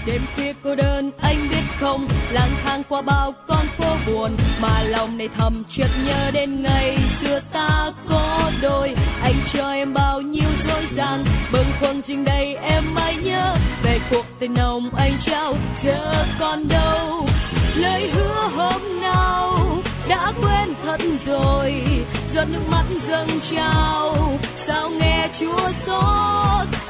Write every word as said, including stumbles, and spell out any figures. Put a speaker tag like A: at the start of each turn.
A: Đêm khuya cô đơn anh biết không, lang thang qua bao con phố buồn, mà lòng này thầm chợt nhớ đến ngày xưa ta có đôi. Anh cho em bao nhiêu dối gian, bâng khuâng trình đây em mãi nhớ về cuộc tình nồng anh trao, giờ còn đâu lời hứa hôm nào đã quên thật rồi. Giọt nước mắt dâng trào sao nghe chua xót.